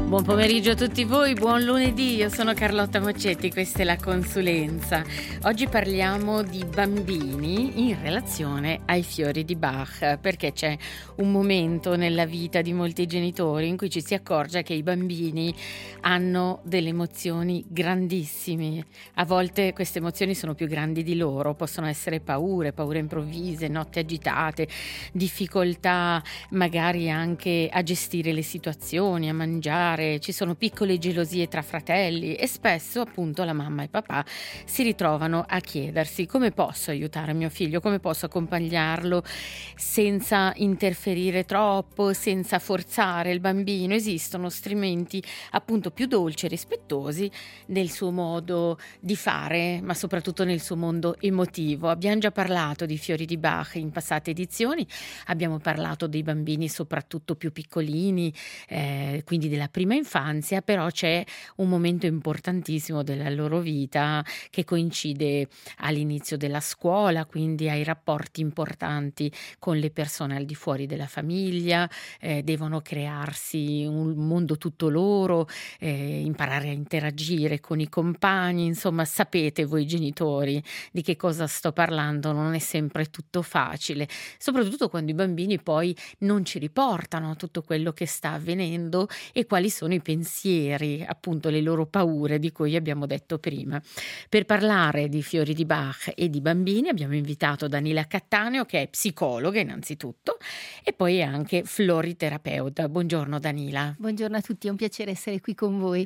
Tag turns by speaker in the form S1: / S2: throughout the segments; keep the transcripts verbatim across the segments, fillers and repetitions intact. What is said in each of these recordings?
S1: Buon pomeriggio a tutti voi, buon lunedì, io sono Carlotta Moccetti, questa è la consulenza. Oggi parliamo di bambini in relazione ai fiori di Bach, perché c'è un momento nella vita di molti genitori in cui ci si accorge che i bambini hanno delle emozioni grandissime. A volte queste emozioni sono più grandi di loro, possono essere paure, paure improvvise, notti agitate, difficoltà magari anche a gestire le situazioni, a mangiare. Ci sono piccole gelosie tra fratelli e spesso appunto la mamma e papà si ritrovano a chiedersi: come posso aiutare mio figlio, come posso accompagnarlo senza interferire troppo, senza forzare il bambino. Esistono strumenti appunto più dolci e rispettosi nel suo modo di fare, ma soprattutto nel suo mondo emotivo. Abbiamo già parlato di fiori di Bach in passate edizioni, abbiamo parlato dei bambini soprattutto più piccolini, eh, quindi della prima infanzia, però c'è un momento importantissimo della loro vita che coincide all'inizio della scuola, quindi ai rapporti importanti con le persone al di fuori della famiglia, eh, devono crearsi un mondo tutto loro, eh, imparare a interagire con i compagni, insomma sapete voi genitori di che cosa sto parlando, non è sempre tutto facile, soprattutto quando i bambini poi non ci riportano tutto quello che sta avvenendo e quali sono i pensieri, appunto le loro paure di cui abbiamo detto prima. Per parlare di fiori di Bach e di bambini abbiamo invitato Danila Cattaneo, che è psicologa innanzitutto e poi è anche floriterapeuta. Buongiorno Danila.
S2: Buongiorno a tutti, è un piacere essere qui con voi.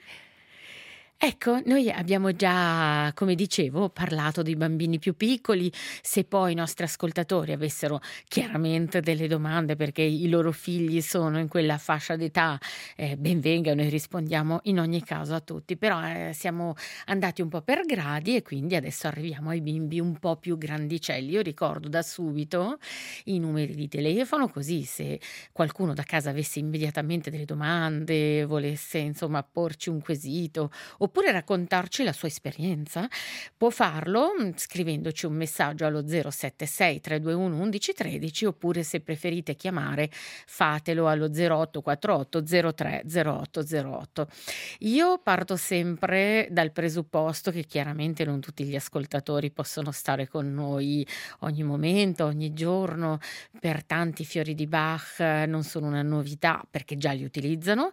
S1: Ecco, noi abbiamo già, come dicevo, parlato dei bambini più piccoli. Se poi i nostri ascoltatori avessero chiaramente delle domande perché i loro figli sono in quella fascia d'età, eh, ben vengano e rispondiamo in ogni caso a tutti. Però eh, siamo andati un po' per gradi e quindi adesso arriviamo ai bimbi un po' più grandicelli. Io ricordo da subito i numeri di telefono, così se qualcuno da casa avesse immediatamente delle domande, volesse insomma porci un quesito oppure raccontarci la sua esperienza, può farlo scrivendoci un messaggio allo zero sette sei tre due uno uno uno uno tre oppure se preferite chiamare fatelo allo zero otto quattro otto zero tre zero otto zero otto. Io parto sempre dal presupposto che chiaramente non tutti gli ascoltatori possono stare con noi ogni momento, ogni giorno, per tanti fiori di Bach non sono una novità perché già li utilizzano,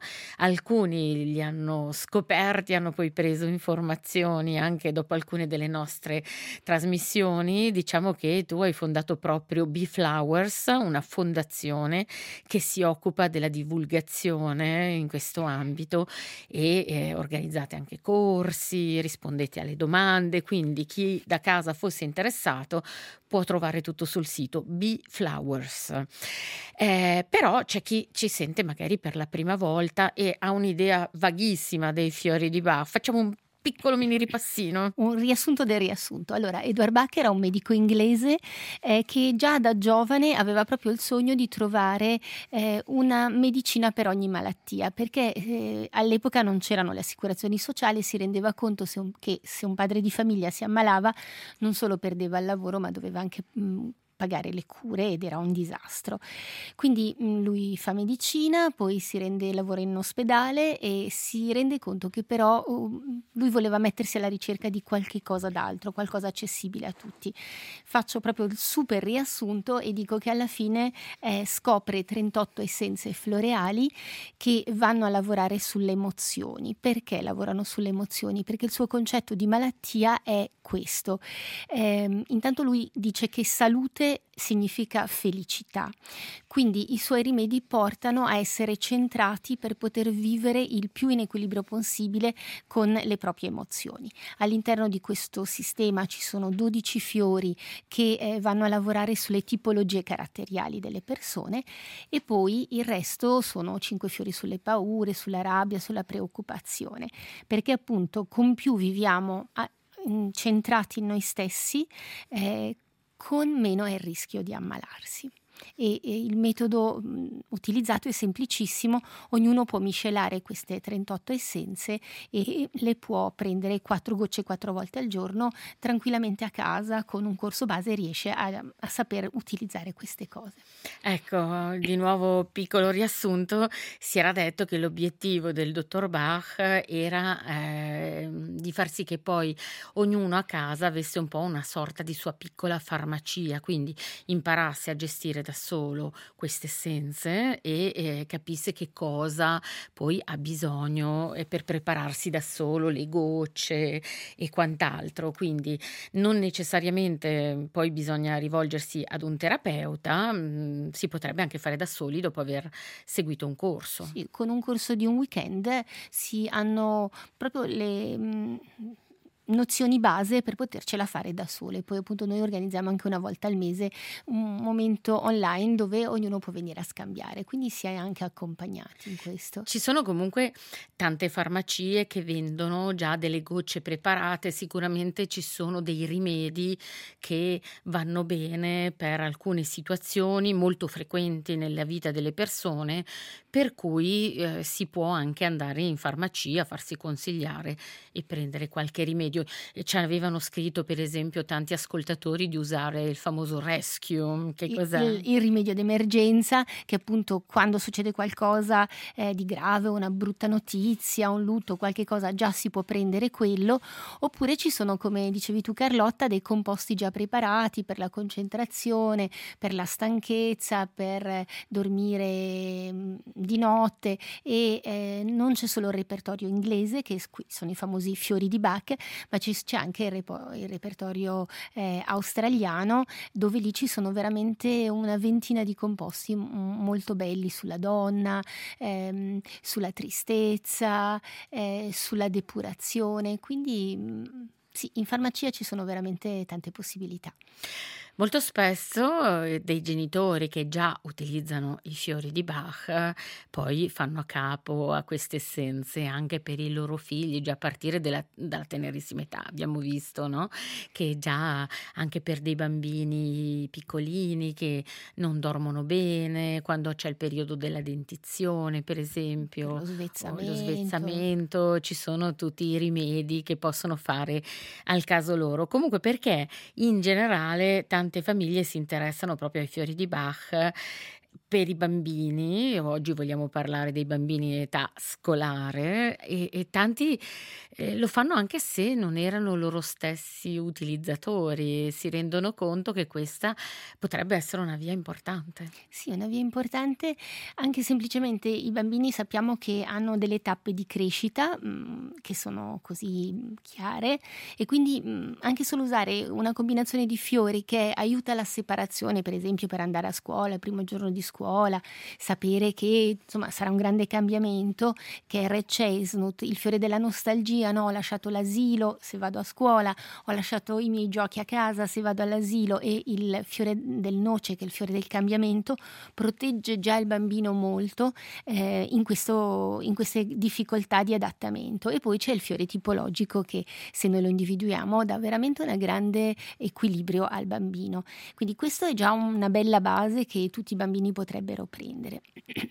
S1: alcuni li hanno scoperti, hanno poi preso informazioni anche dopo alcune delle nostre trasmissioni. Diciamo che tu hai fondato proprio B-Flowers, una fondazione che si occupa della divulgazione in questo ambito e eh, organizzate anche corsi, rispondete alle domande, quindi chi da casa fosse interessato può trovare tutto sul sito B-Flowers. Eh, però c'è chi ci sente magari per la prima volta e ha un'idea vaghissima dei fiori di Bach. Facciamo un piccolo mini ripassino.
S2: Un riassunto del riassunto. Allora, Edward Bach era un medico inglese eh, che già da giovane aveva proprio il sogno di trovare eh, una medicina per ogni malattia, perché eh, all'epoca non c'erano le assicurazioni sociali e si rendeva conto se un, che se un padre di famiglia si ammalava non solo perdeva il lavoro ma doveva anche mh, pagare le cure ed era un disastro. Quindi mh, lui fa medicina, poi si rende, lavora in ospedale e si rende conto che però uh, lui voleva mettersi alla ricerca di qualche cosa d'altro, qualcosa accessibile a tutti. Faccio proprio il super riassunto e dico che alla fine eh, scopre trentotto essenze floreali che vanno a lavorare sulle emozioni. Perché lavorano sulle emozioni? Perché il suo concetto di malattia è questo. Eh, intanto lui dice che salute significa felicità, quindi i suoi rimedi portano a essere centrati per poter vivere il più in equilibrio possibile con le proprie emozioni. All'interno di questo sistema ci sono dodici fiori che eh, vanno a lavorare sulle tipologie caratteriali delle persone e poi il resto sono cinque fiori sulle paure, sulla rabbia, sulla preoccupazione, perché appunto con più viviamo a, centrati in noi stessi, eh, con meno è il rischio di ammalarsi. e, e il metodo mh, utilizzato è semplicissimo, ognuno può miscelare queste trentotto essenze e le può prendere quattro gocce quattro volte al giorno tranquillamente a casa con un corso base riesce a, a saper utilizzare queste cose.
S1: Ecco, di nuovo piccolo riassunto, si era detto che l'obiettivo del dottor Bach era ehm, di far sì che poi ognuno a casa avesse un po' una sorta di sua piccola farmacia, quindi imparasse a gestire da solo queste essenze e eh, capisse che cosa poi ha bisogno eh, per prepararsi da solo, le gocce e quant'altro. Quindi non necessariamente poi bisogna rivolgersi ad un terapeuta, mhmm, si potrebbe anche fare da soli dopo aver seguito un corso.
S2: Sì, con un corso di un weekend si hanno proprio le mh, nozioni base per potercela fare da sole. Poi appunto noi organizziamo anche una volta al mese un momento online dove ognuno può venire a scambiare, quindi si è anche accompagnati in questo.
S1: Ci sono comunque tante farmacie che vendono già delle gocce preparate, sicuramente ci sono dei rimedi che vanno bene per alcune situazioni molto frequenti nella vita delle persone, per cui eh, si può anche andare in farmacia, farsi consigliare e prendere qualche rimedio. E ci avevano scritto, per esempio, tanti ascoltatori di usare il famoso Rescue. Che
S2: Il,
S1: cos'è?
S2: il- il rimedio d'emergenza che appunto quando succede qualcosa eh, di grave, una brutta notizia, un lutto, qualche cosa, già si può prendere quello, oppure ci sono, come dicevi tu Carlotta, dei composti già preparati per la concentrazione, per la stanchezza, per eh, dormire mh, di notte e eh, non c'è solo il repertorio inglese, che s- qui sono i famosi fiori di Bach, ma ci- c'è anche il, repo- il repertorio eh, australiano, dove lì ci sono veramente una ventina di composti m- molto belli sulla donna, ehm, sulla tristezza, eh, sulla depurazione, quindi mh, sì, in farmacia ci sono veramente tante possibilità.
S1: Molto spesso eh, dei genitori che già utilizzano i fiori di Bach eh, poi fanno a capo a queste essenze anche per i loro figli, già a partire della- dalla tenerissima età. Abbiamo visto, no? Che già anche per dei bambini piccolini che non dormono bene, quando c'è il periodo della dentizione, per
S2: Per
S1: esempio,
S2: lo
S1: o lo
S2: svezzamento.
S1: svezzamento, ci sono tutti i rimedi che possono fare al caso loro. Comunque perché in generale tante famiglie si interessano proprio ai fiori di Bach per i bambini, oggi vogliamo parlare dei bambini in età scolare e e tanti, ehm, lo fanno anche se non erano loro stessi utilizzatori, si rendono conto che questa potrebbe essere una via importante.
S2: Sì, è una via importante, anche semplicemente i bambini sappiamo che hanno delle tappe di crescita, mhmm, che sono così, mhmm, chiare e quindi, mhmm, anche solo usare una combinazione di fiori che aiuta la separazione, per esempio per andare a scuola, il primo giorno di scuola, sapere che insomma sarà un grande cambiamento, che è il Red Chestnut, il fiore della nostalgia, no, ho lasciato l'asilo se vado a scuola, ho lasciato i miei giochi a casa se vado all'asilo e il fiore del noce, che è il fiore del cambiamento, protegge già il bambino molto eh, in, questo, in queste difficoltà di adattamento. E poi c'è il fiore tipologico che, se noi lo individuiamo, dà veramente un grande equilibrio al bambino. Quindi questo è già una bella base che tutti i bambini potrebbero prendere.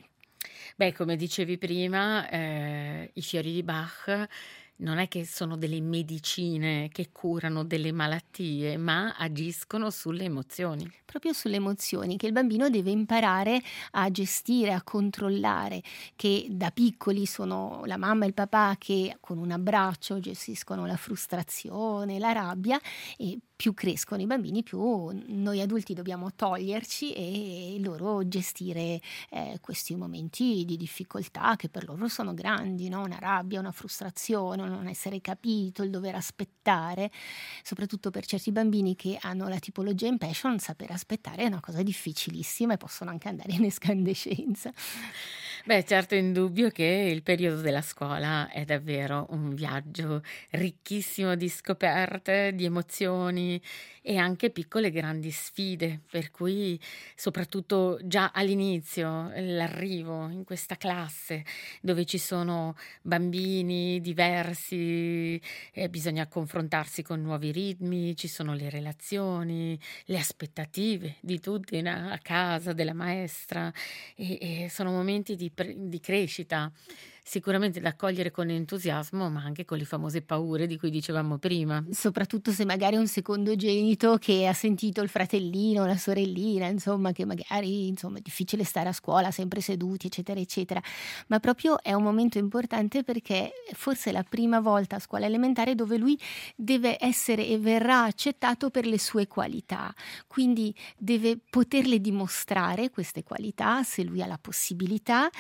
S1: Beh, come dicevi prima, ehm, i fiori di Bach non è che sono delle medicine che curano delle malattie, ma agiscono sulle emozioni.
S2: Proprio sulle emozioni che il bambino deve imparare a gestire, a controllare, che da piccoli sono la mamma e il papà che con un abbraccio gestiscono la frustrazione, la rabbia, e più crescono i bambini, più noi adulti dobbiamo toglierci e loro gestire eh, questi momenti di difficoltà che per loro sono grandi, no? Una rabbia, una frustrazione, un non essere capito, il dover aspettare, soprattutto per certi bambini che hanno la tipologia impassion, saper aspettare è una cosa difficilissima e possono anche andare in escandescenza.
S1: Beh, certo, è indubbio che il periodo della scuola è davvero un viaggio ricchissimo di scoperte, di emozioni, emozioni e anche piccole e grandi sfide, per cui soprattutto già all'inizio, l'arrivo in questa classe dove ci sono bambini diversi, e bisogna confrontarsi con nuovi ritmi, ci sono le relazioni, le aspettative di tutti in a a casa, della maestra e e sono momenti di pre di crescita, sicuramente da accogliere con entusiasmo, ma anche con le famose paure di cui dicevamo prima.
S2: Soprattutto se magari è un secondogenito che ha sentito il fratellino, la sorellina, insomma, che magari, insomma, è difficile stare a scuola sempre seduti, eccetera, eccetera. Ma proprio è un momento importante perché forse è la prima volta a scuola elementare dove lui deve essere e verrà accettato per le sue qualità. Quindi deve poterle dimostrare queste qualità se lui ha la possibilità,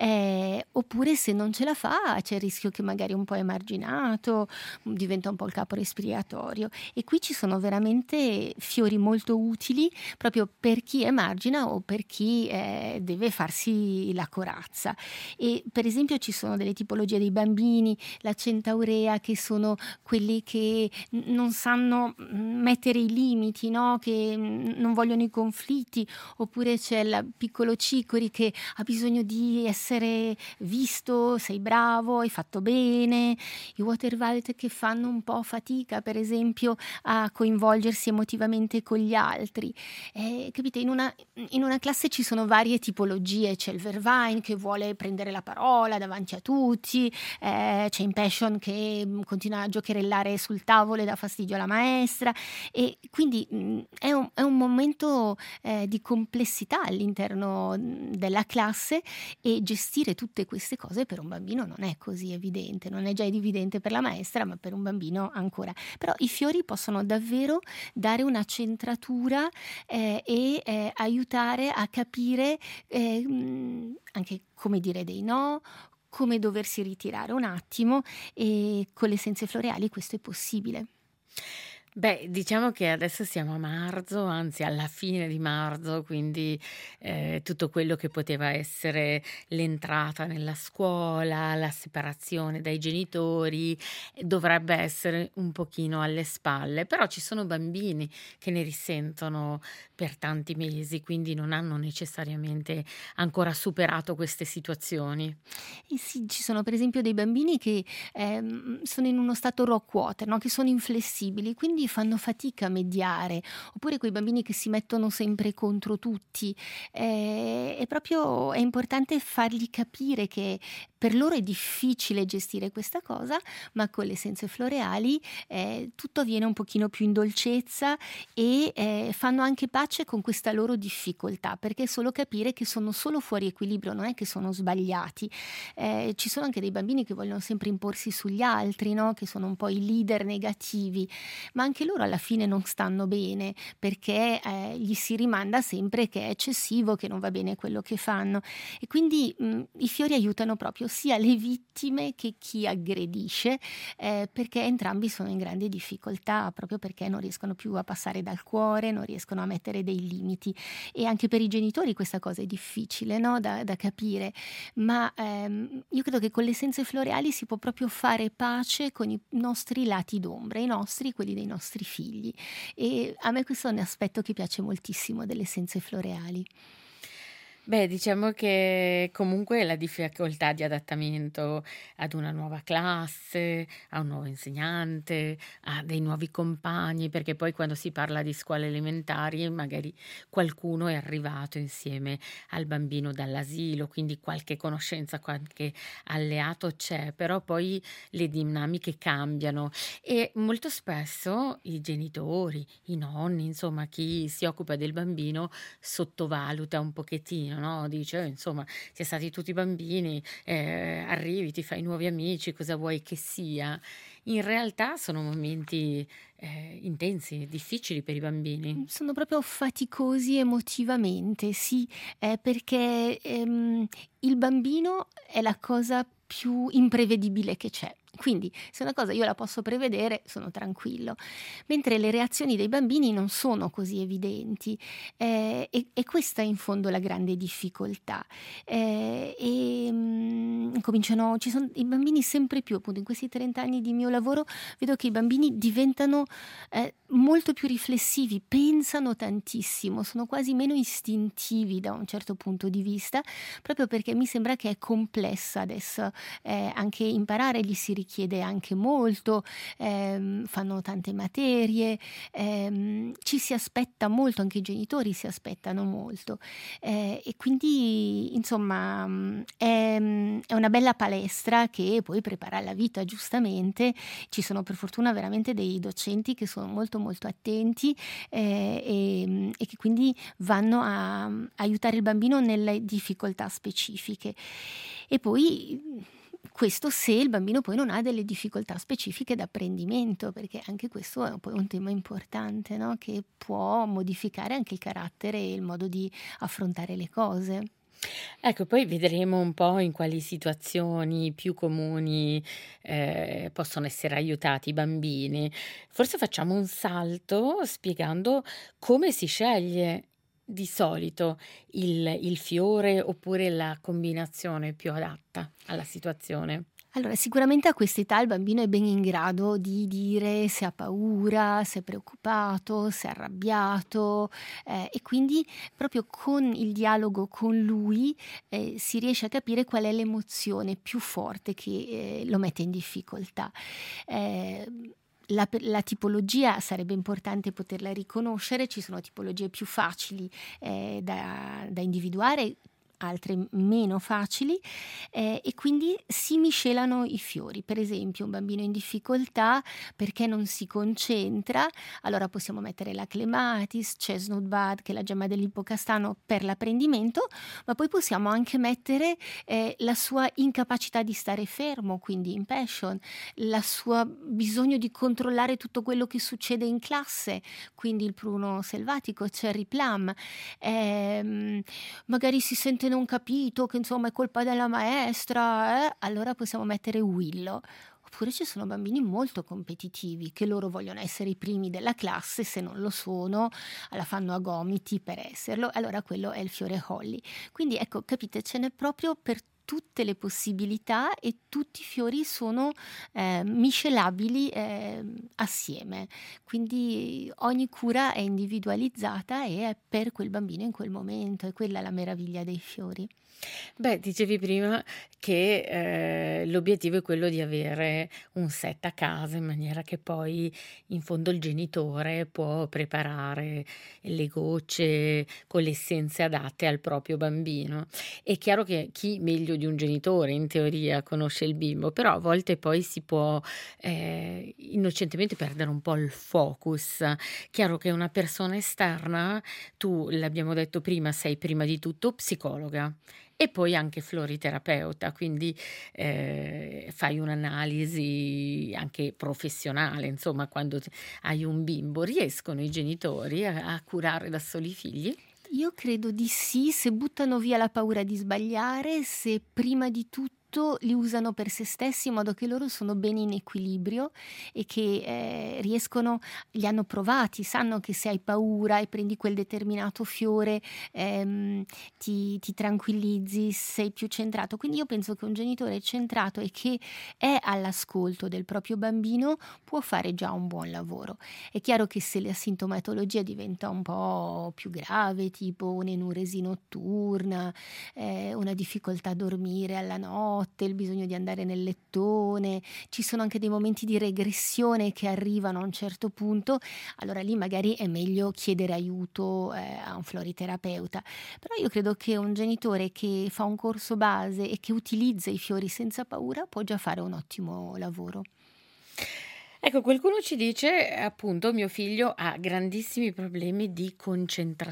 S2: eh, oppure se non ce la fa c'è il rischio che magari un po' emarginato, diventa un po' il capo respiratorio. E qui ci sono veramente fiori molto utili proprio per chi emargina o per chi eh, deve farsi la corazza. E per esempio ci sono delle tipologie dei bambini, la centaurea, che sono quelli che n- non sanno mm, mettere i limiti, no? Che mm, non vogliono i conflitti, oppure c'è il piccolo cicori che ha bisogno di essere visto, sei bravo, hai fatto bene, i water violet che fanno un po' fatica per esempio a coinvolgersi emotivamente con gli altri. Eh, capite, in una, in una classe ci sono varie tipologie, c'è il Vervine che vuole prendere la parola davanti a tutti, eh, c'è Impassion che mh, continua a giocherellare sul tavolo e dà fastidio alla maestra, e quindi mh, è, un, è un momento eh, di complessità all'interno mh, della classe, e gestire tutte queste cose per un bambino non è così evidente, non è già evidente per la maestra, ma per un bambino ancora. Però i fiori possono davvero dare una centratura eh, e eh, aiutare a capire eh, mh, anche come dire dei no, come doversi ritirare un attimo, e con le essenze floreali questo è possibile.
S1: Beh, diciamo che adesso siamo a marzo, anzi alla fine di marzo, quindi eh, tutto quello che poteva essere l'entrata nella scuola, la separazione dai genitori, eh, dovrebbe essere un pochino alle spalle, però ci sono bambini che ne risentono per tanti mesi, quindi non hanno necessariamente ancora superato queste situazioni.
S2: Eh sì, ci sono per esempio dei bambini che ehm, sono in uno stato rock water, no? Che sono inflessibili, quindi fanno fatica a mediare, oppure quei bambini che si mettono sempre contro tutti. Eh, è proprio è importante fargli capire che per loro è difficile gestire questa cosa, ma con le essenze floreali eh, tutto avviene un pochino più in dolcezza, e eh, fanno anche pace con questa loro difficoltà, perché è solo capire che sono solo fuori equilibrio, non è che sono sbagliati. Eh, ci sono anche dei bambini che vogliono sempre imporsi sugli altri, no? Che sono un po' i leader negativi, ma anche loro alla fine non stanno bene, perché eh, gli si rimanda sempre che è eccessivo, che non va bene quello che fanno. E quindi mh, i fiori aiutano proprio sia le vittime che chi aggredisce, eh, perché entrambi sono in grande difficoltà, proprio perché non riescono più a passare dal cuore, non riescono a mettere dei limiti. E anche per i genitori questa cosa è difficile, no? da, da capire, ma ehm, io credo che con le essenze floreali si può proprio fare pace con i nostri lati d'ombra, i nostri, quelli dei nostri figli. E a me questo è un aspetto che piace moltissimo delle essenze floreali.
S1: Beh, diciamo che comunque la difficoltà di adattamento ad una nuova classe, a un nuovo insegnante, a dei nuovi compagni, perché poi quando si parla di scuole elementari magari qualcuno è arrivato insieme al bambino dall'asilo, quindi qualche conoscenza, qualche alleato c'è, però poi le dinamiche cambiano e molto spesso i genitori, i nonni, insomma chi si occupa del bambino sottovaluta un pochettino, no, dice: "Eh, insomma, siete stati tutti bambini, ehm, arrivi, ti fai nuovi amici, cosa vuoi che sia?" In realtà sono momenti, ehm, intensi, difficili per i bambini.
S2: Mhmm, sono proprio faticosi emotivamente, sì, ehm, perché, ehm, il bambino è la cosa più imprevedibile che c'è. Quindi se una cosa io la posso prevedere sono tranquillo, mentre le reazioni dei bambini non sono così evidenti, eh, e, e questa è in fondo la grande difficoltà. Eh, e, mm, cominciano, ci sono i bambini sempre più, appunto in questi trenta anni di mio lavoro vedo che i bambini diventano eh, molto più riflessivi, pensano tantissimo, sono quasi meno istintivi da un certo punto di vista, proprio perché mi sembra che è complessa adesso, eh, anche imparare gli si richiede anche molto, ehm, fanno tante materie, ehm, ci si aspetta molto, anche i genitori si aspettano molto, eh, e quindi insomma mh, è, mh, è una bella palestra che poi prepara alla vita, giustamente. Ci sono per fortuna veramente dei docenti che sono molto molto attenti, eh, e, e che quindi vanno a, a aiutare il bambino nelle difficoltà specifiche. E poi questo se il bambino poi non ha delle difficoltà specifiche d'apprendimento, perché anche questo è poi un tema importante, no? Che può modificare anche il carattere e il modo di affrontare le cose.
S1: Ecco, poi vedremo un po' in quali situazioni più comuni, ehm, possono essere aiutati i bambini. Forse facciamo un salto spiegando come si sceglie di solito il il fiore oppure la combinazione più adatta alla situazione.
S2: Allora, sicuramente a quest'età il bambino è ben in grado di dire se ha paura, se è preoccupato, se è arrabbiato, eh, e quindi proprio con il dialogo con lui eh, si riesce a capire qual è l'emozione più forte che eh, lo mette in difficoltà. Eh, la, la tipologia sarebbe importante poterla riconoscere, ci sono tipologie più facili eh, da, da individuare, altre meno facili, eh, e quindi si miscelano i fiori. Per esempio un bambino in difficoltà perché non si concentra, allora possiamo mettere la clematis, chestnut bud, che è la gemma dell'ippocastano per l'apprendimento, ma poi possiamo anche mettere eh, la sua incapacità di stare fermo, quindi impassion, la sua bisogno di controllare tutto quello che succede in classe, quindi il pruno selvatico, cherry plum, ehm, magari si sente non capito, che insomma è colpa della maestra, eh? Allora possiamo mettere Willow. Oppure ci sono bambini molto competitivi, che loro vogliono essere i primi della classe, se non lo sono, la fanno a gomiti per esserlo, allora quello è il fiore Holly. Quindi ecco, capite, ce n'è proprio per tutte le possibilità e tutti i fiori sono eh, miscelabili eh, assieme. Quindi ogni cura è individualizzata e è per quel bambino in quel momento, e quella è la meraviglia dei fiori.
S1: Beh, dicevi prima che, ehm, l'obiettivo è quello di avere un set a casa in maniera che poi in fondo il genitore può preparare le gocce con le essenze adatte al proprio bambino. È chiaro che chi meglio di un genitore in teoria conosce il bimbo, però a volte poi si può, ehm, innocentemente perdere un po' il focus. Chiaro che una persona esterna, tu l'abbiamo detto prima, sei prima di tutto psicologa e poi anche floriterapeuta, quindi, ehm, fai un'analisi anche professionale, insomma, quando t hai un bimbo. Riescono i genitori a a curare da soli i figli?
S2: Io credo di sì, se buttano via la paura di sbagliare, se prima di tutto li usano per se stessi in modo che loro sono bene in equilibrio e che eh, riescono, li hanno provati, sanno che se hai paura e prendi quel determinato fiore ehm, ti, ti tranquillizzi, sei più centrato. Quindi io penso che un genitore centrato e che è all'ascolto del proprio bambino può fare già un buon lavoro. È chiaro che se la sintomatologia diventa un po' più grave, tipo un'enuresi notturna, eh, una difficoltà a dormire alla notte, il bisogno di andare nel lettone, ci sono anche dei momenti di regressione che arrivano a un certo punto, allora lì magari è meglio chiedere aiuto eh, a un floriterapeuta. Però io credo che un genitore che fa un corso base e che utilizza i fiori senza paura può già fare un ottimo lavoro.
S1: Ecco, qualcuno ci dice, appunto, mio figlio ha grandissimi problemi di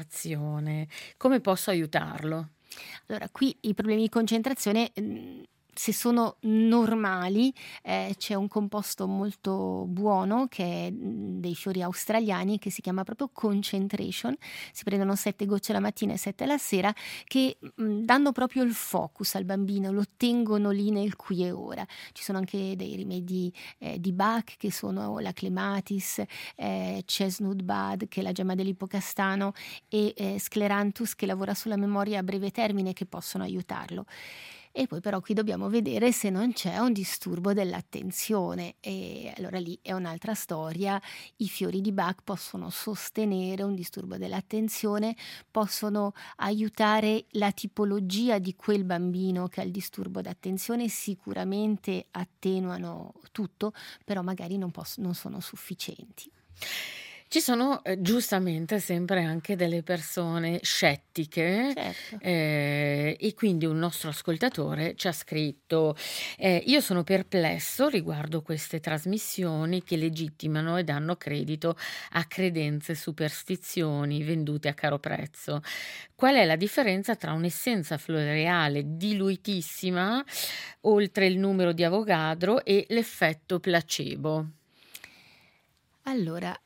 S1: concentrazione. Come posso aiutarlo?
S2: Allora, qui i problemi di concentrazione mh, se sono normali, eh, c'è un composto molto buono che è mh, dei fiori australiani, che si chiama proprio concentration. Si prendono sette gocce la mattina e sette la sera, che mh, danno proprio il focus al bambino, lo tengono lì nel qui e ora. Ci sono anche dei rimedi eh, di Bach, che sono la clematis, eh, chestnut bud, che è la gemma dell'ippocastano, e eh, scleranthus, che lavora sulla memoria a breve termine, che possono aiutarlo. E poi però qui dobbiamo vedere se non c'è un disturbo dell'attenzione, e allora lì è un'altra storia. I fiori di Bach possono sostenere un disturbo dell'attenzione, possono aiutare la tipologia di quel bambino che ha il disturbo d'attenzione, sicuramente attenuano tutto, però magari non, poss- non sono sufficienti.
S1: Ci sono, ehm, giustamente sempre anche delle persone scettiche,
S2: Certo.
S1: ehm, e quindi un nostro ascoltatore ci ha scritto: ehm: "Io sono perplesso riguardo queste trasmissioni che legittimano e danno credito a credenze, superstizioni vendute a caro prezzo. Qual è la differenza tra un'essenza floreale diluitissima, oltre il numero di Avogadro, e l'effetto placebo?"
S2: Allora,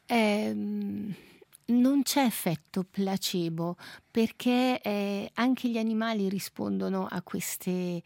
S2: ehm, non c'è effetto placebo, perché eh, anche gli animali rispondono a queste,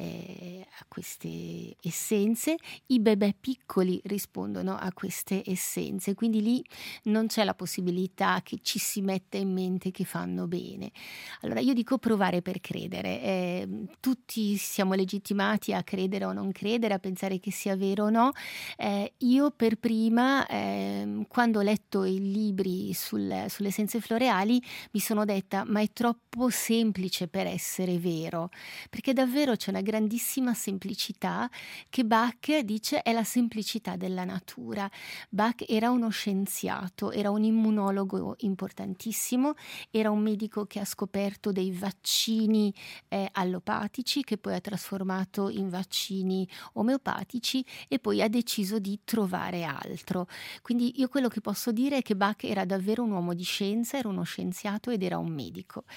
S2: eh, a queste essenze, i bebè piccoli rispondono a queste essenze, quindi lì non c'è la possibilità che ci si metta in mente che fanno bene. Allora io dico provare per credere, eh, tutti siamo legittimati a credere o non credere, a pensare che sia vero o no. Eh, io per prima, ehm, quando ho letto i libri sul- sulle essenze floreali, mi sono detta: ma è troppo semplice per essere vero, perché davvero c'è una grandissima semplicità che Bach dice è la semplicità della natura. Bach era uno scienziato, era un immunologo importantissimo, era un medico che ha scoperto dei vaccini eh, allopatici, che poi ha trasformato in vaccini omeopatici, e poi ha deciso di trovare altro. Quindi io quello che posso dire è che Bach era davvero un uomo di scienza, era uno scienziato ed era un medico.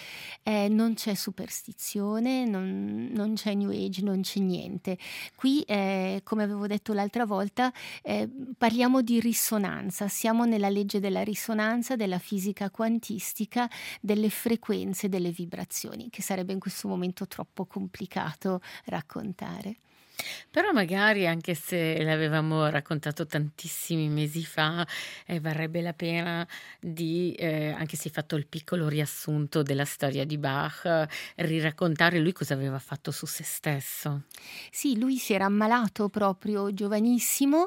S2: Eh, non c'è superstizione, non, non c'è New Age, non c'è niente. Qui, eh, come avevo detto l'altra volta, eh, parliamo di risonanza, siamo nella legge della risonanza, della fisica quantistica, delle frequenze, delle vibrazioni, che sarebbe in questo momento troppo complicato raccontare.
S1: Però magari, anche se l'avevamo raccontato tantissimi mesi fa, eh, varrebbe la pena di, eh, anche se hai fatto il piccolo riassunto della storia di Bach, eh, riraccontare lui cosa aveva fatto su se stesso.
S2: Sì, lui si era ammalato proprio giovanissimo,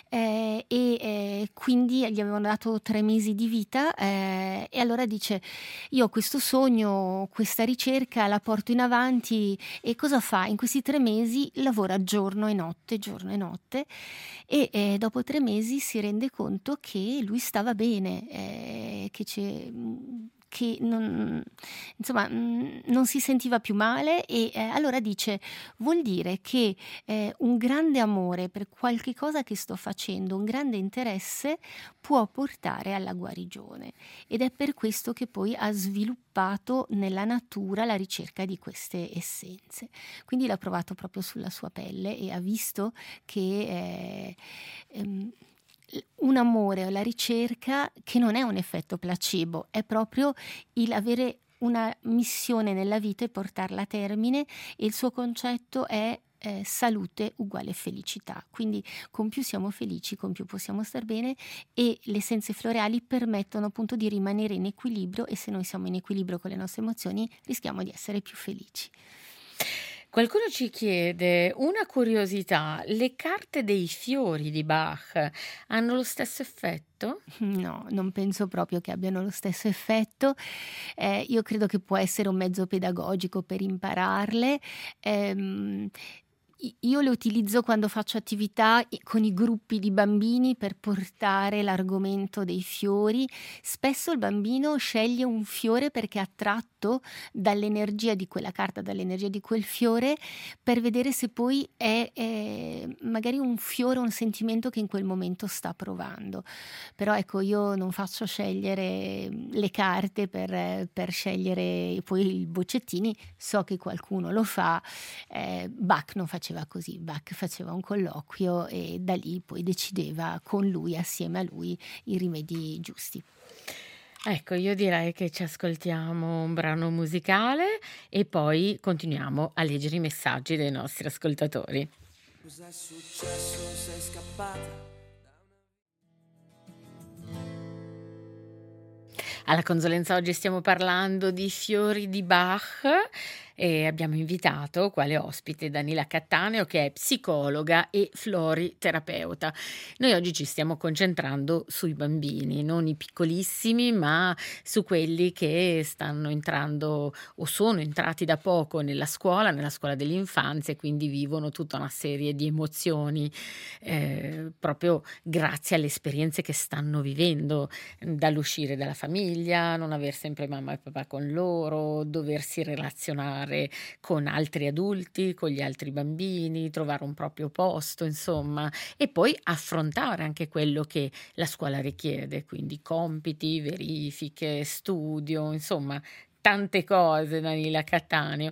S2: eh, e eh, quindi gli avevano dato tre mesi di vita, eh, e allora dice: io ho questo sogno, questa ricerca la porto in avanti, e cosa fa? In questi tre mesi lavora giorno e notte, giorno e notte, e eh, dopo tre mesi si rende conto che lui stava bene, eh, che c'è... che non, insomma, mh, non si sentiva più male, e eh, allora dice: vuol dire che eh, un grande amore per qualche cosa che sto facendo, un grande interesse, può portare alla guarigione, ed è per questo che poi ha sviluppato nella natura la ricerca di queste essenze. Quindi l'ha provato proprio sulla sua pelle e ha visto che eh, ehm, un amore o la ricerca che non è un effetto placebo, è proprio il avere una missione nella vita e portarla a termine, e il suo concetto è eh, salute uguale felicità. Quindi con più siamo felici, con più possiamo star bene, e le essenze floreali permettono appunto di rimanere in equilibrio, e se noi siamo in equilibrio con le nostre emozioni rischiamo di essere più felici.
S1: Qualcuno ci chiede una curiosità: le carte dei fiori di Bach hanno lo stesso effetto?
S2: No, non penso proprio che abbiano lo stesso effetto. Eh, io credo che può essere un mezzo pedagogico per impararle. Ehm, i- io le utilizzo quando faccio attività i- con i gruppi di bambini per portare l'argomento dei fiori. Spesso il bambino sceglie un fiore perché è attratto dall'energia di quella carta, dall'energia di quel fiore, per vedere se poi è, è magari un fiore, un sentimento che in quel momento sta provando. Però ecco, io non faccio scegliere le carte per, per scegliere poi i boccettini, so che qualcuno lo fa, eh, Bach non faceva faceva così, Bach faceva un colloquio e da lì poi decideva con lui, assieme a lui, i rimedi giusti.
S1: Ecco, io direi che ci ascoltiamo un brano musicale e poi continuiamo a leggere i messaggi dei nostri ascoltatori.
S3: Cos'è successo? Sei scappata?
S1: Alla consolenza oggi stiamo parlando di fiori di Bach e abbiamo invitato quale ospite Danila Cattaneo, che è psicologa e floriterapeuta. Noi oggi ci stiamo concentrando sui bambini, non i piccolissimi, ma su quelli che stanno entrando o sono entrati da poco nella scuola, nella scuola dell'infanzia, e quindi vivono tutta una serie di emozioni eh, proprio grazie alle esperienze che stanno vivendo, dall'uscire dalla famiglia, non aver sempre mamma e papà con loro, doversi relazionare con altri adulti, con gli altri bambini, trovare un proprio posto, insomma, e poi affrontare anche quello che la scuola richiede, quindi compiti, verifiche, studio, insomma, tante cose. Danila Cattaneo.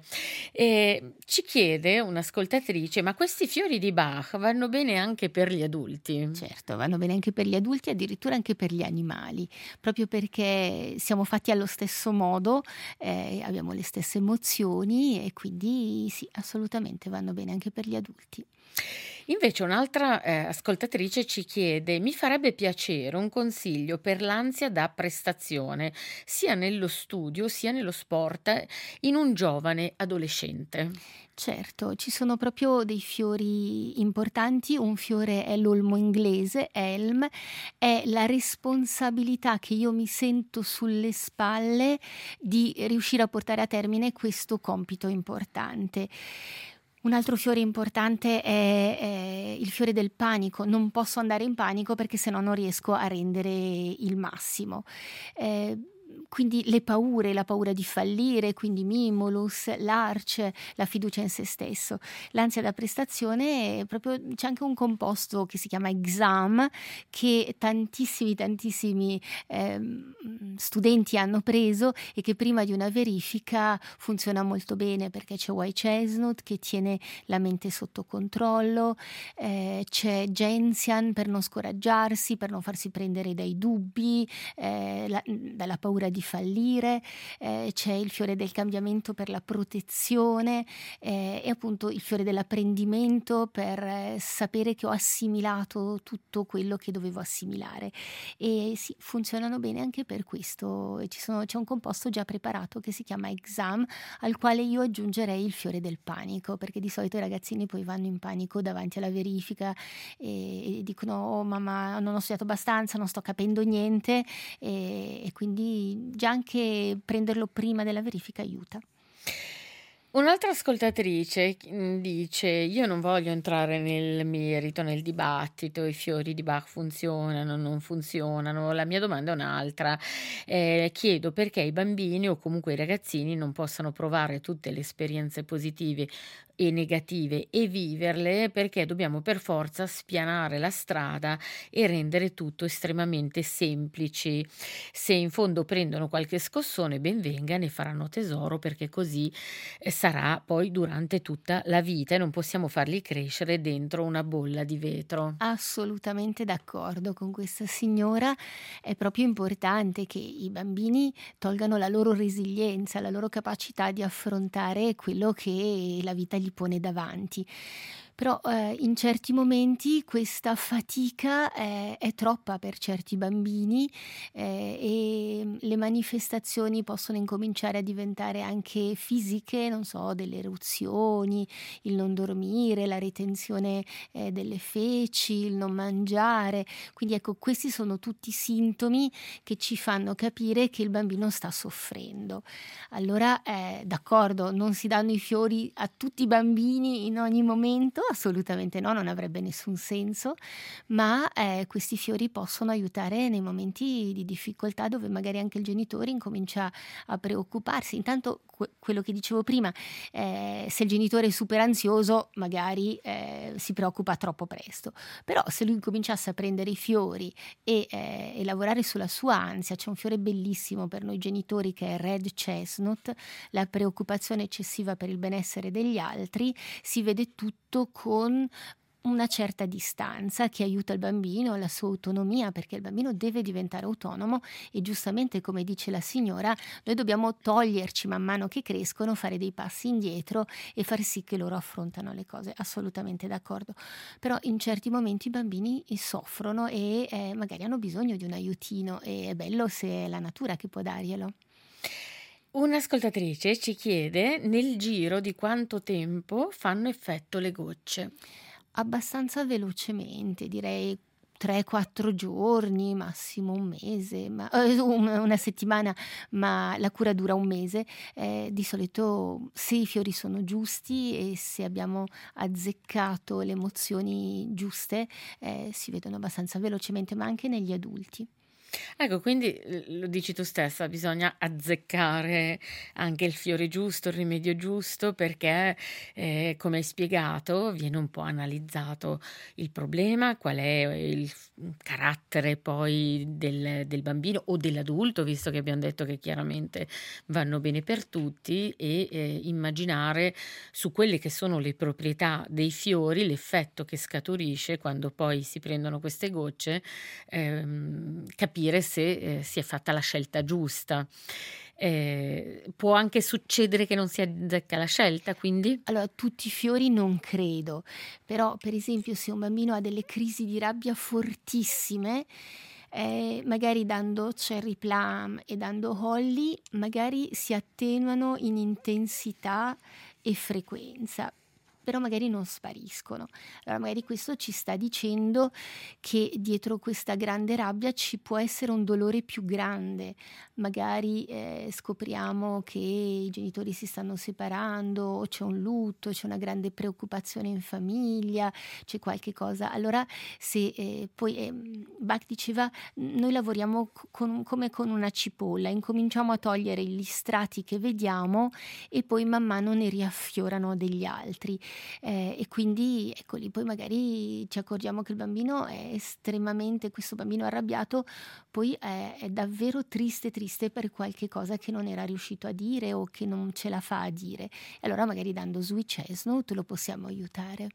S1: E ci chiede un'ascoltatrice: ma questi fiori di Bach vanno bene anche per gli adulti?
S2: Certo, vanno bene anche per gli adulti, addirittura anche per gli animali, proprio perché siamo fatti allo stesso modo, eh, abbiamo le stesse emozioni e quindi sì, assolutamente vanno bene anche per gli adulti.
S1: Invece un'altra eh, ascoltatrice ci chiede: mi farebbe piacere un consiglio per l'ansia da prestazione, sia nello studio sia nello sport, eh, in un giovane adolescente.
S2: Certo, ci sono proprio dei fiori importanti, un fiore è l'olmo inglese, elm, è la responsabilità che io mi sento sulle spalle di riuscire a portare a termine questo compito importante. Un altro fiore importante è, è il fiore del panico. Non posso andare in panico perché sennò non riesco a rendere il massimo. Eh, quindi le paure, la paura di fallire, quindi Mimulus, l'Arch, la fiducia in se stesso. L'ansia da prestazione, è proprio, c'è anche un composto che si chiama Exam, che tantissimi, tantissimi ehm, studenti hanno preso e che prima di una verifica funziona molto bene, perché c'è White Chestnut che tiene la mente sotto controllo, eh, c'è Gentian per non scoraggiarsi, per non farsi prendere dai dubbi, eh, la, dalla paura di fallire, eh, c'è il fiore del cambiamento per la protezione, eh, e appunto il fiore dell'apprendimento per eh, sapere che ho assimilato tutto quello che dovevo assimilare. E sì, funzionano bene anche per questo. Ci sono, c'è un composto già preparato che si chiama Exam, al quale io aggiungerei il fiore del panico, perché di solito i ragazzini poi vanno in panico davanti alla verifica e, e dicono: oh mamma, non ho studiato abbastanza, non sto capendo niente, e, e quindi già anche prenderlo prima della verifica aiuta.
S1: Un'altra ascoltatrice mm, dice: io non voglio entrare nel merito, nel dibattito, i fiori di Bach funzionano, non funzionano. La mia domanda è un'altra. Eh, chiedo perché i bambini o comunque i ragazzini non possano provare tutte le esperienze positive e negative e viverle, perché dobbiamo per forza spianare la strada e rendere tutto estremamente semplici. Se in fondo prendono qualche scossone, ben venga, ne faranno tesoro, perché così eh, sarà poi durante tutta la vita e non possiamo farli crescere dentro una bolla di vetro.
S2: Assolutamente d'accordo con questa signora, è proprio importante che i bambini tolgano la loro resilienza, la loro capacità di affrontare quello che la vita gli pone davanti. Però eh, in certi momenti questa fatica è, è troppa per certi bambini, eh, e le manifestazioni possono incominciare a diventare anche fisiche, non so, delle eruzioni, il non dormire, la ritenzione eh, delle feci, il non mangiare. Quindi ecco, questi sono tutti sintomi che ci fanno capire che il bambino sta soffrendo. Allora, eh, d'accordo, non si danno i fiori a tutti i bambini in ogni momento, assolutamente no, non avrebbe nessun senso, ma eh, questi fiori possono aiutare nei momenti di difficoltà dove magari anche anche il genitore incomincia a preoccuparsi. Intanto que- quello che dicevo prima, eh, se il genitore è super ansioso magari eh, si preoccupa troppo presto, però se lui cominciasse a prendere i fiori e, eh, e lavorare sulla sua ansia, c'è un fiore bellissimo per noi genitori che è Red Chestnut, la preoccupazione eccessiva per il benessere degli altri, si vede tutto con una certa distanza che aiuta il bambino alla sua autonomia, perché il bambino deve diventare autonomo e giustamente, come dice la signora, noi dobbiamo toglierci man mano che crescono, fare dei passi indietro e far sì che loro affrontano le cose. Assolutamente d'accordo, però in certi momenti i bambini soffrono e eh, magari hanno bisogno di un aiutino e è bello se è la natura che può darglielo.
S1: Un'ascoltatrice ci chiede nel giro di quanto tempo fanno effetto le gocce.
S2: Abbastanza velocemente, direi tre quattro giorni, massimo un mese, ma, eh, un- una settimana, ma la cura dura un mese. Eh, di solito se i fiori sono giusti e se abbiamo azzeccato le emozioni giuste, eh, si vedono abbastanza velocemente, ma anche negli adulti.
S1: Ecco, quindi eh, lo dici tu stessa, bisogna azzeccare anche il fiore giusto, il rimedio giusto, perché, eh, come hai spiegato, viene un po' analizzato il problema, qual è il f- carattere poi del, del bambino o dell'adulto, visto che abbiamo detto che chiaramente vanno bene per tutti, e eh, immaginare su quelle che sono le proprietà dei fiori, l'effetto che scaturisce quando poi si prendono queste gocce, ehm, capire se eh, si è fatta la scelta giusta. Eh, può anche succedere che non si azzecca la scelta, quindi?
S2: Allora, tutti i fiori non credo, però per esempio se un bambino ha delle crisi di rabbia fortissime, eh, magari dando cherry plum e dando holly, magari si attenuano in intensità e frequenza, però magari non spariscono. Allora magari questo ci sta dicendo che dietro questa grande rabbia ci può essere un dolore più grande. Magari eh, scopriamo che i genitori si stanno separando, o c'è un lutto, c'è una grande preoccupazione in famiglia, c'è qualche cosa. Allora se eh, poi eh, Bach diceva noi lavoriamo co- con- come con una cipolla, incominciamo a togliere gli strati che vediamo e poi man mano ne riaffiorano degli altri. Eh, e quindi ecco lì poi magari ci accorgiamo che il bambino è estremamente, questo bambino arrabbiato poi è, è davvero triste triste per qualche cosa che non era riuscito a dire o che non ce la fa a dire. E allora magari dando Sweet Chestnut lo possiamo aiutare.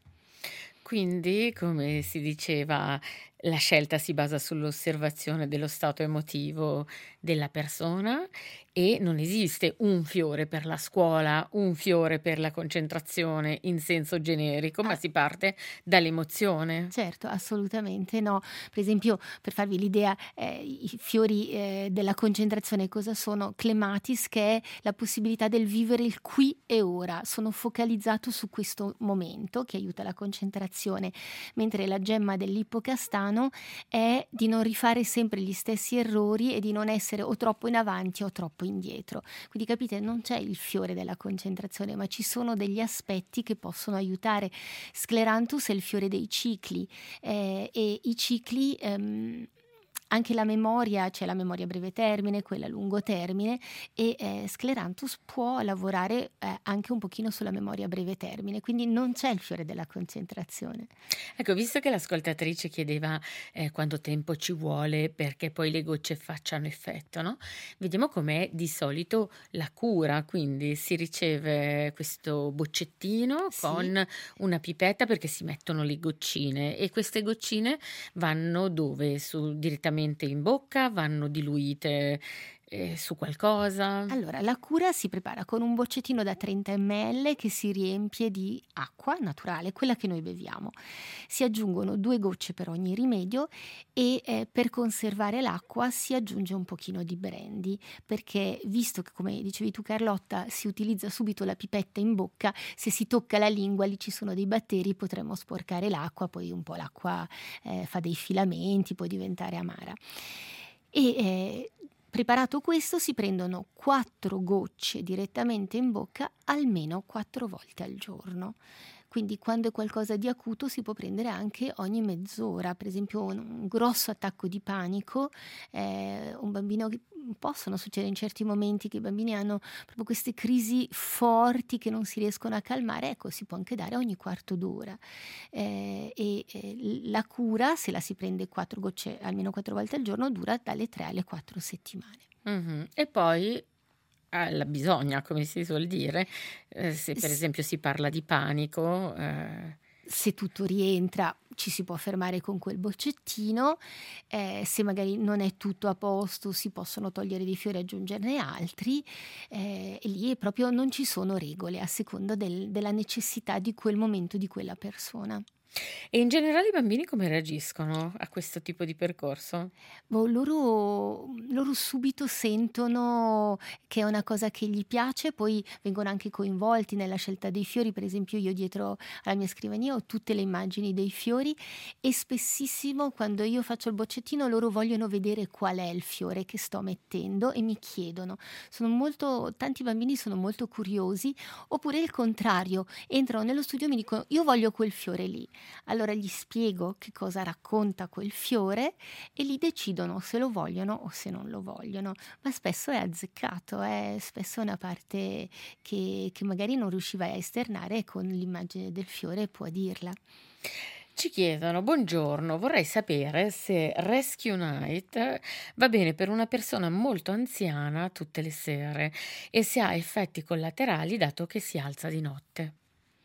S1: Quindi, come si diceva, la scelta si basa sull'osservazione dello stato emotivo della persona e non esiste un fiore per la scuola, un fiore per la concentrazione in senso generico, ma
S2: Ah,
S1: si parte dall'emozione.
S2: certo, assolutamente no. Per esempio, per farvi l'idea, eh, i fiori eh, della concentrazione cosa sono? Clematis, che è la possibilità del vivere il qui e ora. Sono focalizzato su questo momento che aiuta la concentrazione, mentre la gemma dell'ippocastano è di non rifare sempre gli stessi errori e di non essere o troppo in avanti o troppo indietro. Quindi capite, non c'è il fiore della concentrazione, ma ci sono degli aspetti che possono aiutare. Scleranthus è il fiore dei cicli eh, e i cicli, ehm, anche la memoria, c'è la memoria a breve termine, quella a lungo termine e eh, Scleranthus può lavorare eh, anche un pochino sulla memoria a breve termine, quindi non c'è il fiore della concentrazione.
S1: Ecco, visto che l'ascoltatrice chiedeva eh, quanto tempo ci vuole perché poi le gocce facciano effetto, no? Vediamo com'è di solito la cura, quindi si riceve questo boccettino
S2: Sì.
S1: con una pipetta perché si mettono le goccine e queste goccine vanno dove? Su, direttamente in bocca, vanno diluite eh, su qualcosa?
S2: Allora, la cura si prepara con un boccettino da trenta millilitri che si riempie di acqua naturale, quella che noi beviamo. Si aggiungono due gocce per ogni rimedio e eh, per conservare l'acqua si aggiunge un pochino di brandy, perché visto che, come dicevi tu Carlotta, si utilizza subito la pipetta in bocca, se si tocca la lingua lì ci sono dei batteri, potremmo sporcare l'acqua, poi un po' l'acqua eh, fa dei filamenti, può diventare amara. E eh, preparato questo si prendono quattro gocce direttamente in bocca almeno quattro volte al giorno. quindi quando è qualcosa di acuto si può prendere anche ogni mezz'ora, per esempio un, un grosso attacco di panico, eh, un bambino che possono succedere in certi momenti che i bambini hanno proprio queste crisi forti che non si riescono a calmare, ecco, si può anche dare ogni quarto d'ora. Eh, e eh, la cura, se la si prende quattro gocce almeno quattro volte al giorno, dura dalle tre alle quattro settimane.
S1: Mhm. E poi eh, la bisogna, come si suol dire, eh, se per
S2: S-
S1: esempio si parla di panico, eh,
S2: Se tutto rientra, ci si può fermare con quel boccettino, eh, se magari non è tutto a posto si possono togliere dei fiori e aggiungerne altri, eh, e lì proprio non ci sono regole a seconda del- della necessità di quel momento di quella persona.
S1: e in generale i bambini come reagiscono a questo tipo di percorso?
S2: Boh, loro, loro subito sentono che è una cosa che gli piace, poi vengono anche coinvolti nella scelta dei fiori. Per esempio, io dietro alla mia scrivania ho tutte le immagini dei fiori e spessissimo quando io faccio il boccettino loro vogliono vedere qual è il fiore che sto mettendo e mi chiedono. Sono molto, tanti bambini sono molto curiosi, oppure il contrario, entrano nello studio e mi dicono io voglio quel fiore lì. Allora gli spiego che cosa racconta quel fiore e lì decidono se lo vogliono o se non lo vogliono, ma spesso è azzeccato, è spesso è una parte che, che magari non riusciva a esternare e con l'immagine del fiore può dirla.
S1: Ci chiedono, buongiorno, vorrei sapere se Rescue Night va bene per una persona molto anziana tutte le sere e se ha effetti collaterali dato che si alza di notte.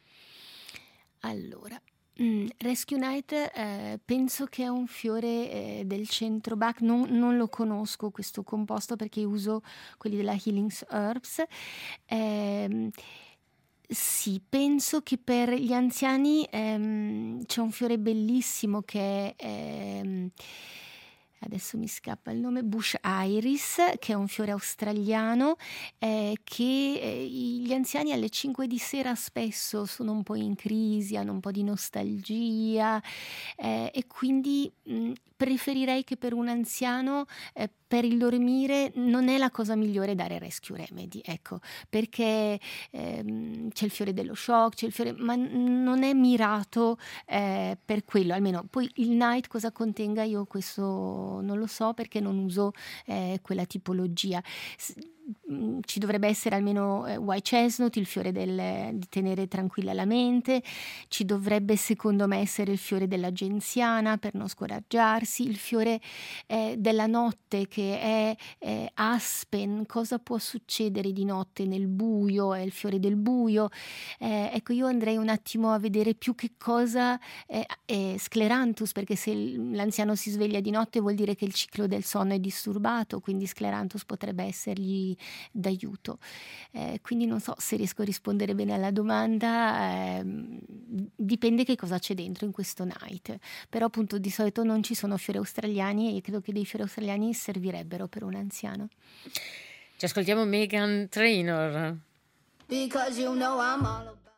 S2: Allora, mm, Rescue Night eh, penso che è un fiore eh, del centro Bach, non, non lo conosco questo composto perché uso quelli della Healing Herbs. Ehm, sì, penso che per gli anziani ehm, c'è un fiore bellissimo che è, ehm, adesso mi scappa il nome, Bush Iris, che è un fiore australiano eh, che eh, gli anziani alle cinque di sera spesso sono un po' in crisi, hanno un po' di nostalgia eh, e quindi mh, preferirei che per un anziano eh, per il dormire non è la cosa migliore dare Rescue Remedy, ecco, perché ehm, c'è il fiore dello shock, c'è il fiore, ma n- non è mirato eh, per quello, almeno poi il night cosa contenga io questo non lo so perché non uso eh, quella tipologia. S- mh, Ci dovrebbe essere almeno eh, white chestnut, il fiore del, di tenere tranquilla la mente, ci dovrebbe secondo me essere il fiore della genziana per non scoraggiarsi, il fiore eh, della notte che è eh, aspen, cosa può succedere di notte nel buio, è il fiore del buio. Eh, ecco, io andrei un attimo a vedere più che cosa è, è scleranthus, perché se l'anziano si sveglia di notte vuol dire che il ciclo del sonno è disturbato, quindi scleranthus potrebbe essergli d'aiuto. Eh, quindi non so se riesco a rispondere bene alla domanda, ehm, dipende che cosa c'è dentro in questo night, però appunto di solito non ci sono fiori australiani e credo che dei fiori australiani servirebbero per un anziano.
S1: Ci ascoltiamo Meghan Trainor.
S4: Because you know I'm all about.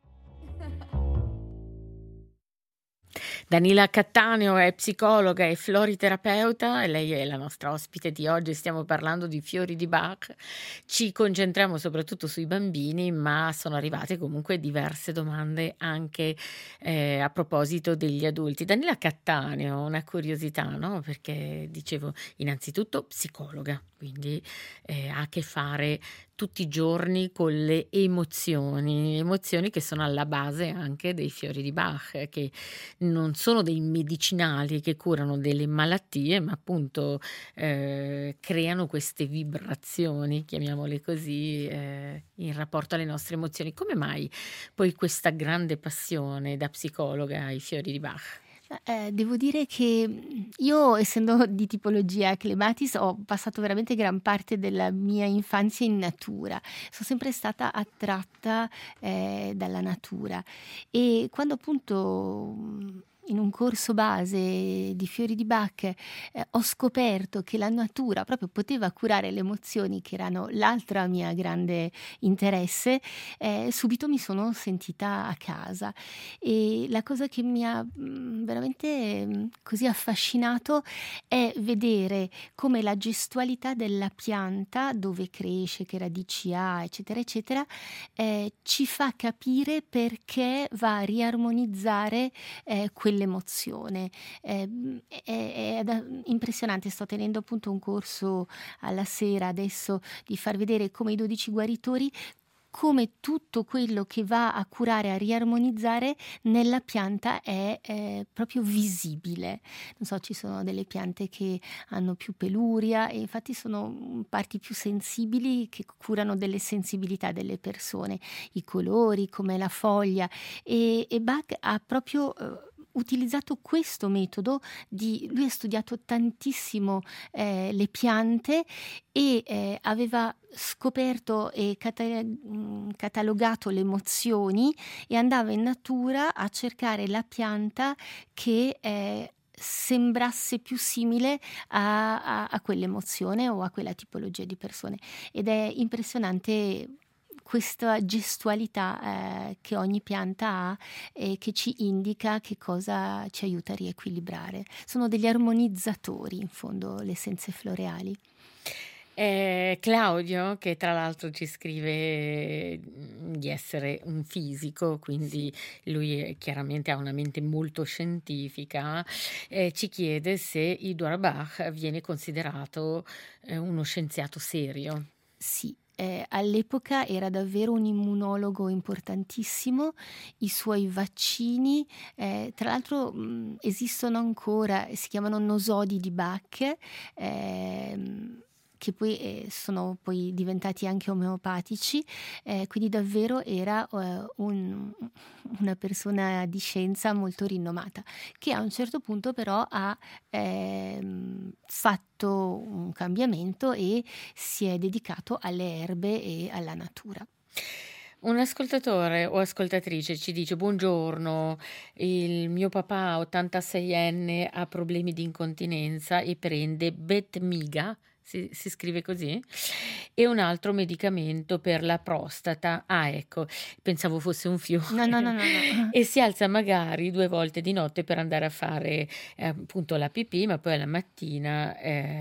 S1: Danila Cattaneo è psicologa e floriterapeuta e lei è la nostra ospite di oggi. Stiamo parlando di fiori di Bach. Ci concentriamo soprattutto sui bambini, ma sono arrivate comunque diverse domande anche eh, a proposito degli adulti. Danila Cattaneo, una curiosità, no? Perché dicevo, innanzitutto psicologa, quindi eh, ha a che fare tutti i giorni con le emozioni, emozioni che sono alla base anche dei fiori di Bach, che non sono dei medicinali che curano delle malattie, ma appunto eh, creano queste vibrazioni, chiamiamole così, eh, in rapporto alle nostre emozioni. Come mai poi questa grande passione da psicologa ai fiori di Bach?
S2: Eh, devo dire che io, essendo di tipologia Clematis, ho passato veramente gran parte della mia infanzia in natura. Sono sempre stata attratta eh, dalla natura e quando appunto in un corso base di fiori di Bach eh, ho scoperto che la natura proprio poteva curare le emozioni, che erano l'altra mia grande interesse, eh, subito mi sono sentita a casa. E la cosa che mi ha mh, veramente mh, così affascinato è vedere come la gestualità della pianta, dove cresce, che radici ha, eccetera, eccetera, eh, ci fa capire perché va a riarmonizzare eh, quell'emozione. Eh, è, è- è impressionante, sto tenendo appunto un corso alla sera adesso di far vedere come i dodici guaritori, come tutto quello che va a curare, a riarmonizzare nella pianta è eh, proprio visibile. Non so, ci sono delle piante che hanno più peluria e infatti sono mm, parti più sensibili che curano delle sensibilità delle persone, i colori, come la foglia. E, e Bach ha proprio eh, utilizzato questo metodo di, lui ha studiato tantissimo eh, le piante e eh, aveva scoperto e cata- mh, catalogato le emozioni e andava in natura a cercare la pianta che eh, sembrasse più simile a, a, a quell'emozione o a quella tipologia di persone. Ed è impressionante questa gestualità eh, che ogni pianta ha e che ci indica che cosa ci aiuta a riequilibrare. Sono degli armonizzatori, in fondo, le essenze floreali.
S1: Eh, Claudio, che tra l'altro ci scrive mm, di essere un fisico, quindi lui eh, chiaramente ha una mente molto scientifica, eh, ci chiede se Edouard Bach viene considerato eh, uno scienziato serio.
S2: Sì, eh, all'epoca era davvero un immunologo importantissimo, i suoi vaccini, eh, tra l'altro mh, esistono ancora, si chiamano nosodi di Bach, ehm, che poi eh, sono poi diventati anche omeopatici, eh, quindi davvero era eh, un- una persona di scienza molto rinomata, che a un certo punto però ha ehm, fatto un cambiamento e si è dedicato alle erbe e alla natura.
S1: Un ascoltatore o ascoltatrice ci dice: Buongiorno, il mio papà ottantaseienne ha problemi di incontinenza e prende Betmiga, si, si scrive così, e un altro medicamento per la prostata. Ah, ecco, pensavo fosse un fiore.
S2: No, no, no, no, no.
S1: E si alza magari due volte di notte per andare a fare eh, appunto la pipì, ma poi alla mattina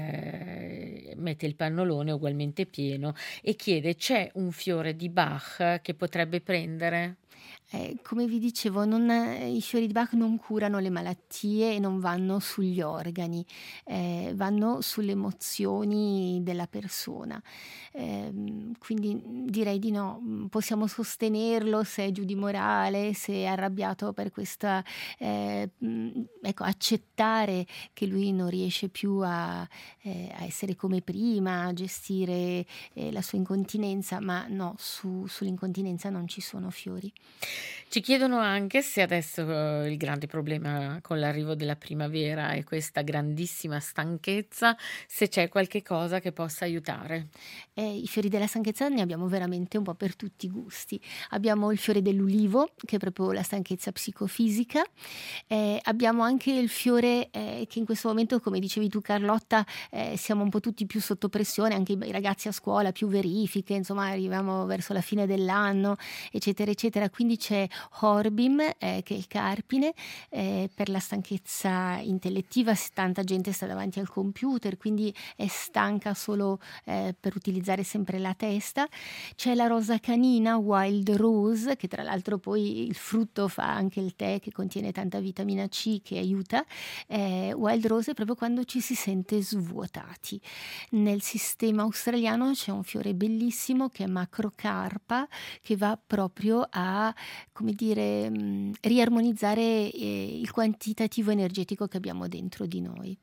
S1: eh, mette il pannolone ugualmente pieno e chiede: c'è un fiore di Bach che potrebbe prendere?
S2: Eh, come vi dicevo, non- eh, i fiori di Bach non curano le malattie e non vanno sugli organi, eh, vanno sulle emozioni della persona. Ehm, quindi mm, direi di no. Mm, possiamo sostenerlo se è giù di morale, se è arrabbiato per questa, eh, mm, ecco, accettare che lui non riesce più a, eh, a essere come prima, a gestire eh, la sua incontinenza, ma no, su- sull'incontinenza non ci sono fiori.
S1: Ci chiedono anche se adesso eh, il grande problema con l'arrivo della primavera è questa grandissima stanchezza, se c'è qualche cosa che possa aiutare.
S2: Eh, I fiori della stanchezza ne abbiamo veramente un po' per tutti i gusti. Abbiamo il fiore dell'ulivo, che è proprio la stanchezza psicofisica. Eh, abbiamo anche il fiore eh, che in questo momento, come dicevi tu Carlotta, eh, siamo un po' tutti più sotto pressione, anche i i ragazzi a scuola, più verifiche, insomma arriviamo verso la fine dell'anno, eccetera, eccetera. Quindi c'è Horbim, eh, che è il carpine, eh, per la stanchezza intellettiva. S- Tanta gente sta davanti al computer, quindi è stanca solo eh, per utilizzare sempre la testa. C'è la rosa canina, Wild Rose, che tra l'altro poi il frutto fa anche il tè che contiene tanta vitamina C che aiuta. Eh, Wild Rose è proprio quando ci si sente svuotati. Nel sistema australiano c'è un fiore bellissimo che è Macrocarpa, che va proprio a, come dire, mh, riarmonizzare eh, il quantitativo energetico che abbiamo dentro di noi.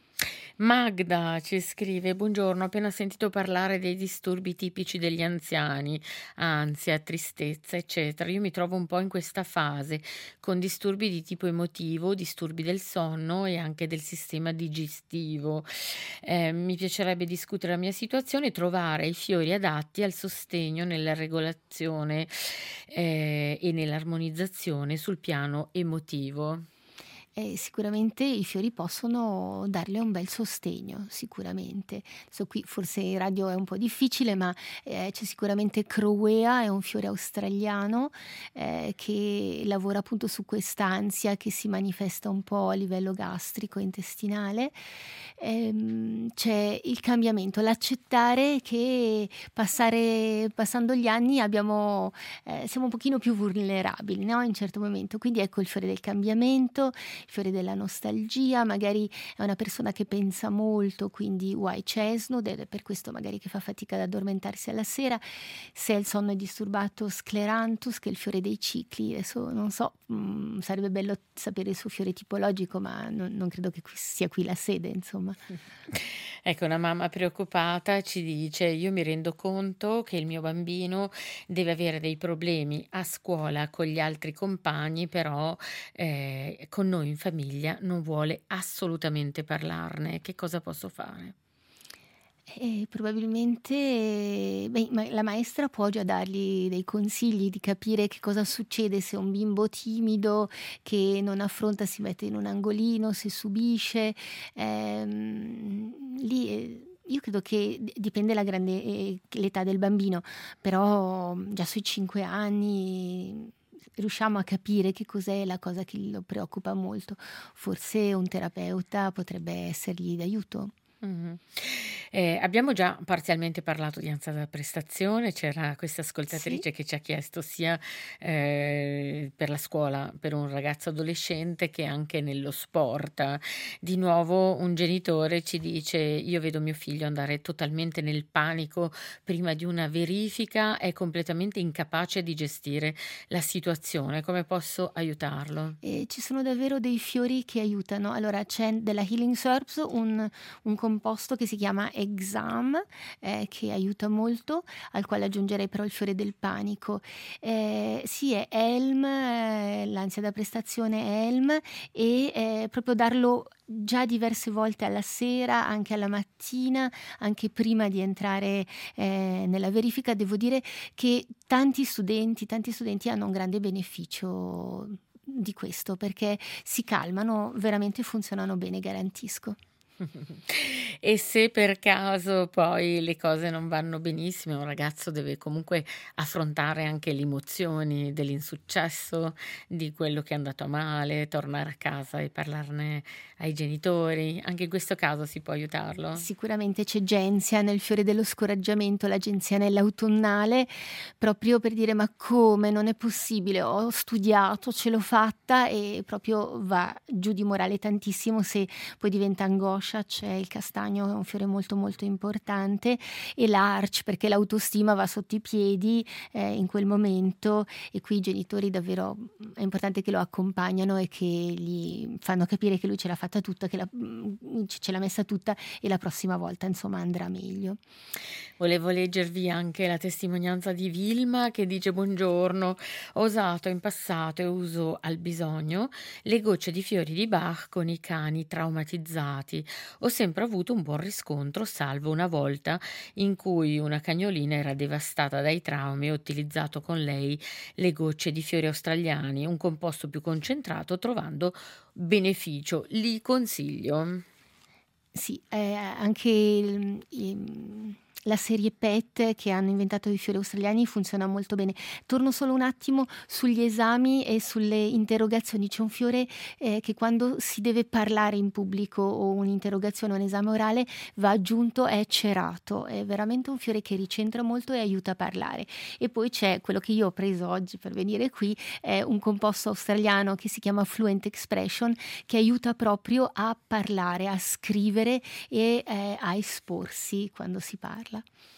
S1: Magda ci scrive: Buongiorno, ho appena sentito parlare dei disturbi tipici degli anziani, ansia, tristezza, eccetera. Io mi trovo un po' in questa fase, con disturbi di tipo emotivo, disturbi del sonno e anche del sistema digestivo. Eh, mi piacerebbe discutere la mia situazione e trovare i fiori adatti al sostegno nella regolazione eh, e nell'armonizzazione sul piano emotivo.
S2: E sicuramente i fiori possono darle un bel sostegno, sicuramente. Adesso qui forse in radio è un po' difficile, ma eh, c'è sicuramente Crowea, è un fiore australiano eh, che lavora appunto su quest'ansia che si manifesta un po' a livello gastrico, intestinale. Ehm, c'è il cambiamento, l'accettare che passare, passando gli anni abbiamo, eh, siamo un pochino più vulnerabili, no? In un certo momento. Quindi ecco il fiore del cambiamento, il fiore della nostalgia, magari è una persona che pensa molto, quindi white chestnut, ed è per questo magari che fa fatica ad addormentarsi alla sera. Se il sonno è disturbato, scleranthus, che è il fiore dei cicli. Adesso non so, mh, sarebbe bello sapere il suo fiore tipologico, ma non, non credo che qui, sia qui la sede, insomma.
S1: Ecco, una mamma preoccupata ci dice: io mi rendo conto che il mio bambino deve avere dei problemi a scuola con gli altri compagni, però eh, con noi in famiglia non vuole assolutamente parlarne. Che cosa posso fare?
S2: E probabilmente beh, ma la maestra può già dargli dei consigli di capire che cosa succede se un bimbo timido che non affronta si mette in un angolino, se subisce. Ehm, lì eh, io credo che d- dipende la grande, eh, l'età del bambino, però mm, già sui cinque anni riusciamo a capire che cos'è la cosa che lo preoccupa molto. Forse un terapeuta potrebbe essergli d'aiuto.
S1: Mhm. Eh, abbiamo già parzialmente parlato di ansia da prestazione, c'era questa
S2: Sì?
S1: ascoltatrice che ci ha chiesto sia eh, per la scuola, per un ragazzo adolescente che anche nello sport. Di nuovo un genitore ci dice: io vedo mio figlio andare totalmente nel panico prima di una verifica, è completamente incapace di gestire la situazione, come posso aiutarlo?
S2: E ci sono davvero dei fiori che aiutano. Allora c'è della Healing Herbs un, un composto che si chiama Exam, eh, che aiuta molto, al quale aggiungerei però il fiore del panico. Eh, sì, è Elm, eh, l'ansia da prestazione è Elm, e eh, proprio darlo già diverse volte alla sera, anche alla mattina, anche prima di entrare eh, nella verifica. Devo dire che tanti studenti, tanti studenti hanno un grande beneficio di questo, perché si calmano, veramente funzionano bene, garantisco.
S1: E se per caso poi le cose non vanno benissimo, un ragazzo deve comunque affrontare anche le emozioni dell'insuccesso, di quello che è andato a male, tornare a casa e parlarne ai genitori. Anche in questo caso si può aiutarlo?
S2: Sicuramente c'è Genzia nel fiore dello scoraggiamento, la genzianella autunnale, proprio per dire: ma come, non è possibile, ho studiato, ce l'ho fatta, e proprio va giù di morale tantissimo se poi diventa angoscia. C'è il castagno, è un fiore molto molto importante, e l'arch, perché l'autostima va sotto i piedi eh, in quel momento, e qui i genitori davvero è importante che lo accompagnano e che gli fanno capire che lui ce l'ha fatta tutta, che la, ce l'ha messa tutta, e la prossima volta insomma andrà meglio.
S1: Volevo leggervi anche la testimonianza di Vilma che dice: buongiorno, ho usato in passato e uso al bisogno le gocce di fiori di Bach con i cani traumatizzati. Ho sempre avuto un buon riscontro, salvo una volta in cui una cagnolina era devastata dai traumi e ho utilizzato con lei le gocce di fiori australiani, un composto più concentrato, trovando beneficio. Li consiglio.
S2: Sì, eh, anche il- il- la serie PET che hanno inventato i fiori australiani funziona molto bene. Torno solo un attimo sugli esami e sulle interrogazioni. C'è un fiore eh, che quando si deve parlare in pubblico, o un'interrogazione o un esame orale, va aggiunto, è cerato. È veramente un fiore che ricentra molto e aiuta a parlare. E poi c'è quello che io ho preso oggi per venire qui, è un composto australiano che si chiama Fluent Expression, che aiuta proprio a parlare, a scrivere e eh, a esporsi quando si parla.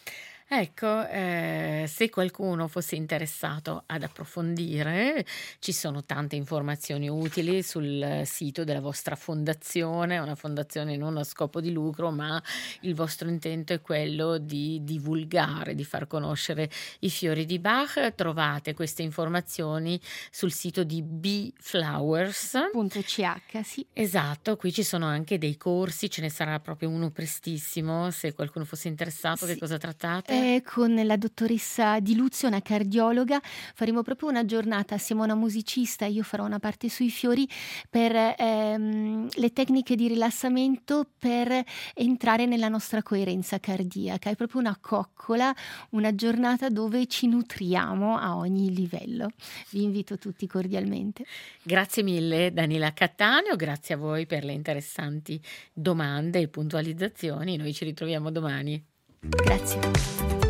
S1: Ecco, eh, se qualcuno fosse interessato ad approfondire, ci sono tante informazioni utili sul sito della vostra fondazione, una fondazione non a scopo di lucro, ma il vostro intento è quello di divulgare, di far conoscere i fiori di Bach. Trovate queste informazioni sul sito di Bee Flowers.
S2: Punto .ch, sì.
S1: Esatto, qui ci sono anche dei corsi, ce ne sarà proprio uno prestissimo, se qualcuno fosse interessato. Che
S2: Sì.
S1: cosa trattate?
S2: eh, con la dottoressa Di Luzio, una cardiologa. Faremo proprio una giornata assieme a una musicista, io farò una parte sui fiori, per ehm, le tecniche di rilassamento per entrare nella nostra coerenza cardiaca. È proprio una coccola, una giornata dove ci nutriamo a ogni livello. Vi invito tutti cordialmente.
S1: Grazie mille Daniela Cattaneo, grazie a voi per le interessanti domande e puntualizzazioni. Noi ci ritroviamo domani.
S2: Grazie.